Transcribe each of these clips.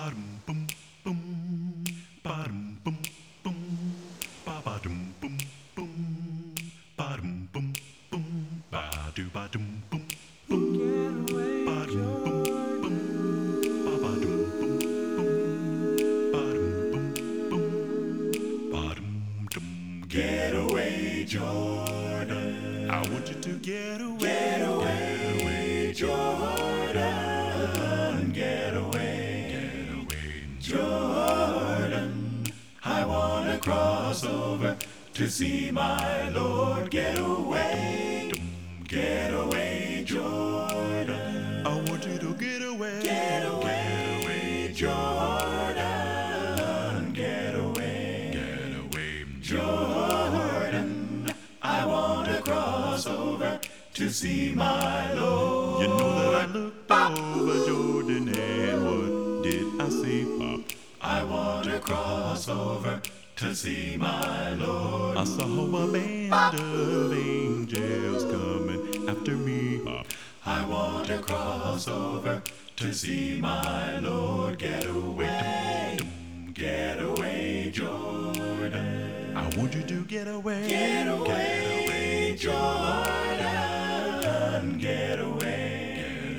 Ba-dum bum bum. Ba-dum bum bum. Ba-ba-dum bum bum. Ba-dum bum bum. Ba-do-ba-dum bum bum. Ba-dum bum bum. Ba-ba-dum bum bum. Ba-dum bum bum. Ba-dum dum. Get away, Jordan. I want you to get away. Get away, Jordan. Get away, Jordan. I wanna cross over to see my Lord. Get away, Jordan. I want you to get away. Get away, Jordan. Get away, Jordan. I want to cross over to see my Lord. You know that I looked over Jordan and what did I see? I want to cross over to see my Lord. I saw a band of angels coming after me. I want to cross over to see my Lord. Get away, Jordan. I want you to get away. Get away, Jordan. Get away,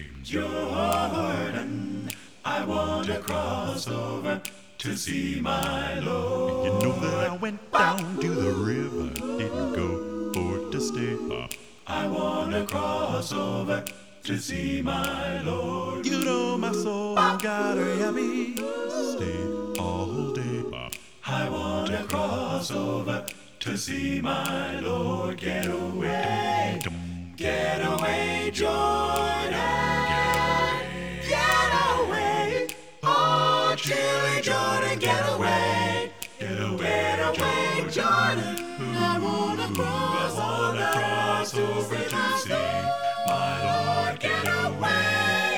Jordan. I want to cross over to see my Lord. You know that I went down to the river, didn't go for to stay. I want to cross over to see my Lord. You know my soul got a happy stay all day. I want to cross over to see my Lord. Get away, Jordan. Get away, oh, chilly Jordan. Get away, Jordan. I wanna cross over to see my Lord. Get away,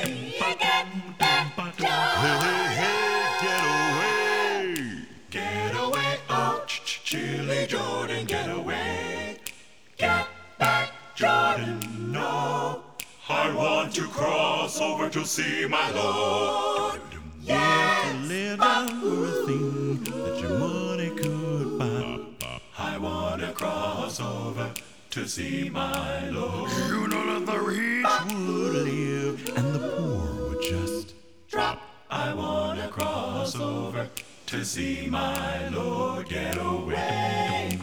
get away, oh, chilly Jordan. Get away, get back, Jordan. No, I want to cross over to see my Lord. Yes, live everything that your money could buy. I want to cross over to see my Lord. You know that the rich would live and the poor would just drop. I want to cross over to see my Lord. Get away,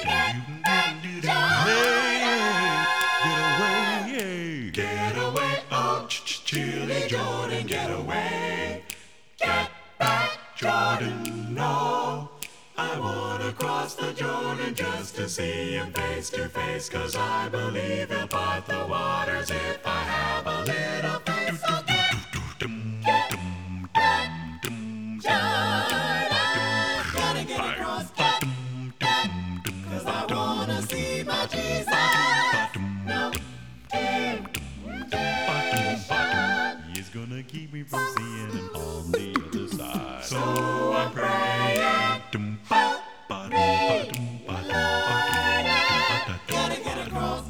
get away, oh, chilly Jordan. Get away, get back, Jordan. No, I wanna cross the Jordan just to see him face to face, 'cause I believe he'll part the waters if I have a little faith. So get Jordan, gotta get across, 'cause I wanna see my Jesus. He's gonna keep me from seeing him on the other side. So I'm praying, gotta get across,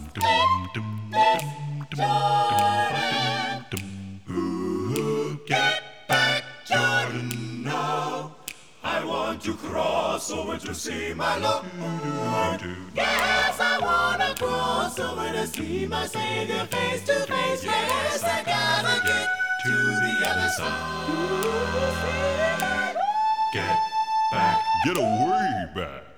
Jordan. Ooh, get back, Jordan. No, I want to cross over to see my Lord. Yes, I wanna cross over to see my Savior face to face. Yes, I gotta get to the other side. Get back. Get away back.